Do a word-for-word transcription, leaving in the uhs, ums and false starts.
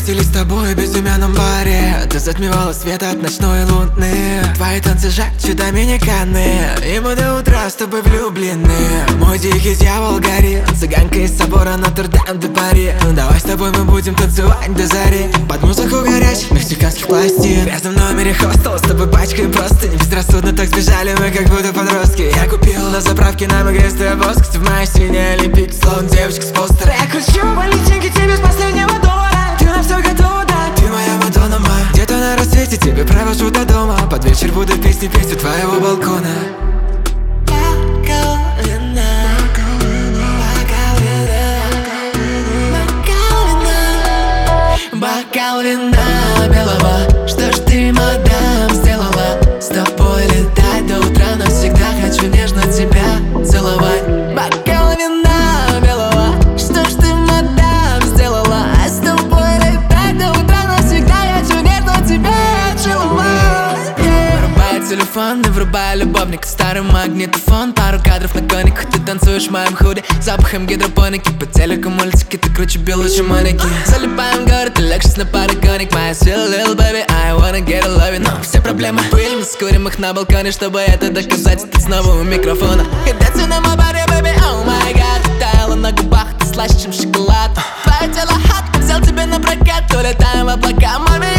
встретились с тобой в безымянном баре. Ты затмевала свет от ночной луны. Твои танцы жать доминиканы, и мы до утра с тобой влюблены. Мой дикий дьявол горит, цыганка из собора Нотр-Дам де Пари. Давай с тобой мы будем танцевать до зари под музыку горячих мексиканских пластин. В грязном номере хостела с тобой пачкаем простыни. Безрассудно так сбежали мы, как будто подростки. Я купил на заправке нам игристый воск. Ты в моей синей олимпик, словно девочка с постера. Я кручу валентинки тебе с последнего доллара. Ты на все готова, да? Ты моя Мадонна, ма. Где-то на рассвете тебе провожу до дома. Под вечер буду песни петь у твоего балкона. Бокал вина белого. Что ж ты, мадам, сделала? С тобой летать до утра навсегда. Хочу нежно тебя целовать. Бокал вина белого. Что ж ты, мадам, сделала? С тобой летать до утра навсегда. Хочу нежно тебя целовать. Вырубай телефон и врубай любовник. Старый магнитофон, пару кадров на кониках. Ты танцуешь в моем худе, запахом гидропоники. По телеку мультики, ты круче белый, чем манекен. Залипаем в город, ты легче на парагоник. Моя sweet little baby, I wanna get a love you. Но все проблемы пыль, мы скурим их на балконе. Чтобы это доказать, ты снова у микрофона. Когда ты на моей баре, baby, oh my god. Таяла на губах, ты слаще, чем шоколад. Твое тело hot, взял тебя на прокат. Улетаем в облака, маме.